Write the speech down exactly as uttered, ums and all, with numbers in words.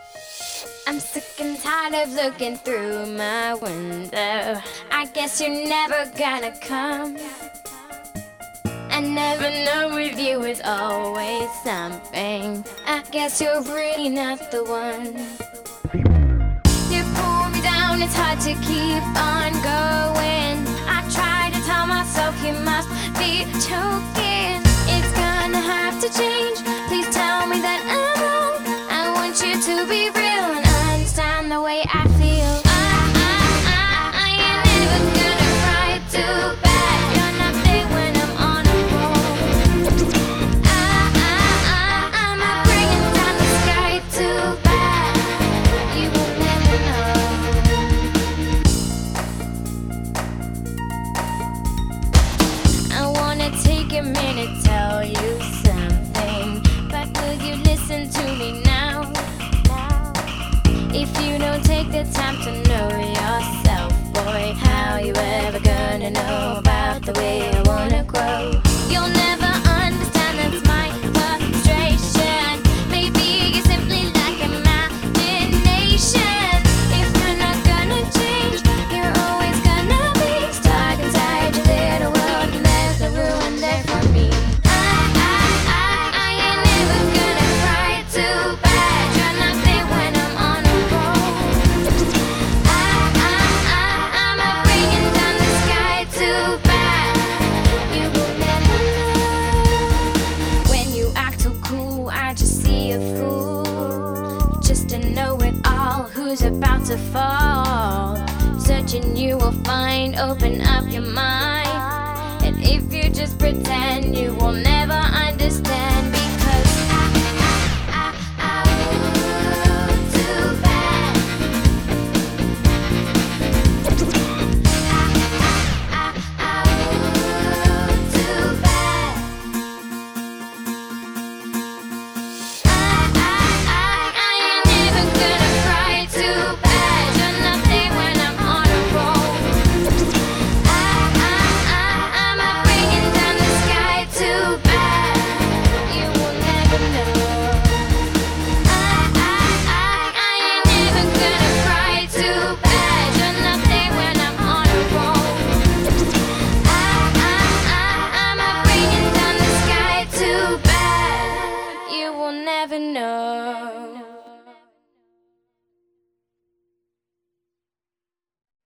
I'm sick and tired of looking through my window. I guess you're never gonna come. I never know with you is always something. I guess you're really not the one. You pull me down, it's hard to keep on going. I try to tell myself you must be joking. It's gonna have to change. Please tell me that I'm wrong. I want you to be real and understand the way I feel. I, I, I, I ain't never gonna cry too bad. You're not there when I'm on a roll. I, I, I, I'm not bringing down the sky too bad. You will never know. I wanna take a minute, tell you something, but will you listen to me now? If you don't take the time to know yourself, boy, how you ever gonna know about the way I wanna grow? You'll never understand, that's my frustration. Maybe you're simply like imagination. If you're not gonna change, you're always gonna be stuck inside your little world, and there's no room there for me. I, I, I, I ain't never gonna cry too bad. You're not there when I'm on a roll. I, I, I, I'm not bringing down the sky too bad. You will never know. When you act so cool, I just see a fool. Just to know it all, who's about to fall. Searching you will find, open up your mind. And if you just pretend you